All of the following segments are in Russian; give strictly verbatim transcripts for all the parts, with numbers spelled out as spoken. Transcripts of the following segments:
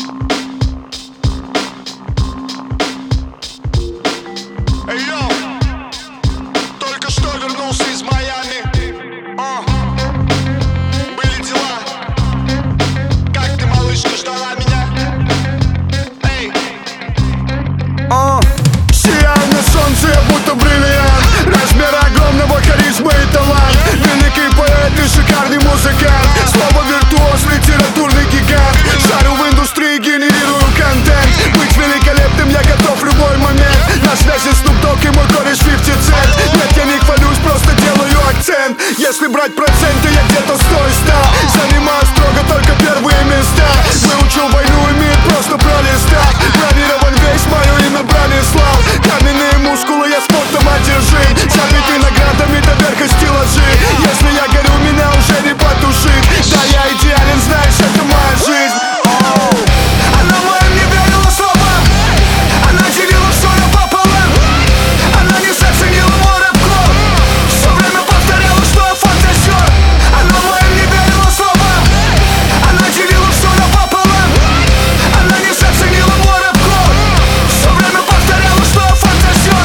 Эй, йоу, только что вернулся из Майами. А, были дела. Как ты, малышка, ждала меня? Эй. А, сияю на солнце, я будто бриллиант. Размер огромного, харизма и талант. Великий поэт и шикарный музыкант. Слово виртуоз, литературный гигант. Шарю в индустрии, генерирую контент. Быть великолепным я готов в любой момент. На связи Snoop Dogg и мой кореш пятьдесят цент. Нет, я не хвалюсь, просто делаю акцент. Если брать проценты, я где-то сто-сто. Занимаю строго только первые места. Выучил войну и мир, просто пролистал. Бронирован весь, мое имя Бронислав. Каменные мускулы, я спортом одержим. Забитый наградами до верха стеллажи. Если я горю, меня уже не потушить. Да, я идеален, знаешь, это моя жизнь. Оу. Она моим не верила словам. Она делила все напополам. Она не заценила мой рэп-клуб. Все время повторяла, что я фантазер. Она моим не верила словам. Она делила все напополам. Она не заценила мой рэп-клуб. Все время повторяла, что я фантазер.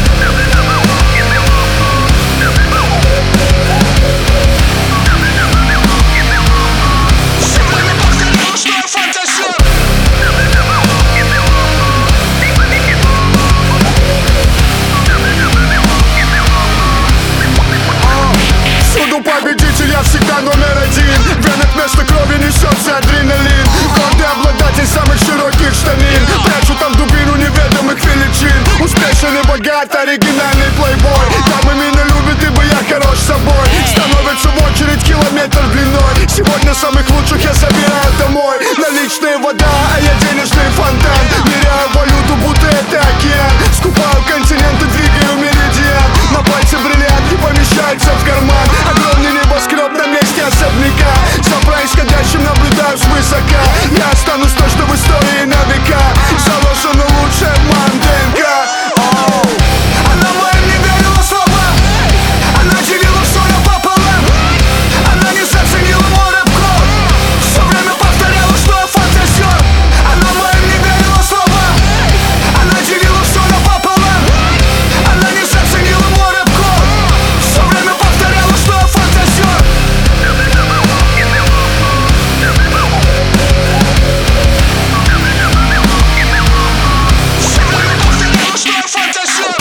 Все время повторяла, что я фантазер. Всюду победитель, я всегда номер один. В венах вместо крови несется адреналин. Гордый обладатель самых широких штанин. Прячу там дубину неведомых величин. Успешен и богат, оригинальный плейбой. Дамы меня любят, ибо я хорош собой. Становится в очередь километр длиной. Сегодня самых лучших я забираю домой. Наличная вода, а я денежный фонтан. Меряю валюту, будто это океан. Скупаю континенты, двигаю меридиан. На пальце бриллиант не помещается в карман. Огромный небоскреб на месте особняка. За происходящим наблюдаю свысока. Я останусь точно в истории на века. Заложена лучшая манденка. Оу. Она моим не верила словам. Она делила все напополам. Она не заценила мой рэп-клуб. Все время повторяла, что я фантазер. Она моим не верила словам. Она делила все напополам. Она не заценила мой рэп-клуб. Все время повторяла, что я фантазер. Все время повторяла, что я фантазер.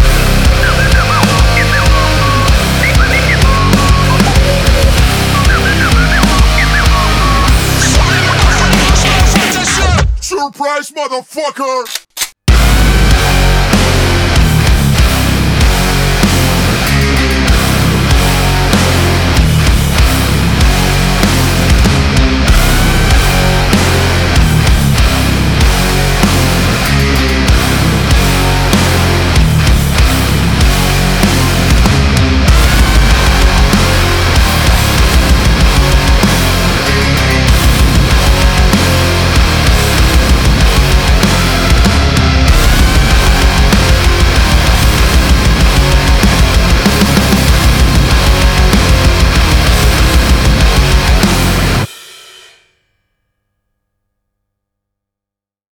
Surprise, motherfucker!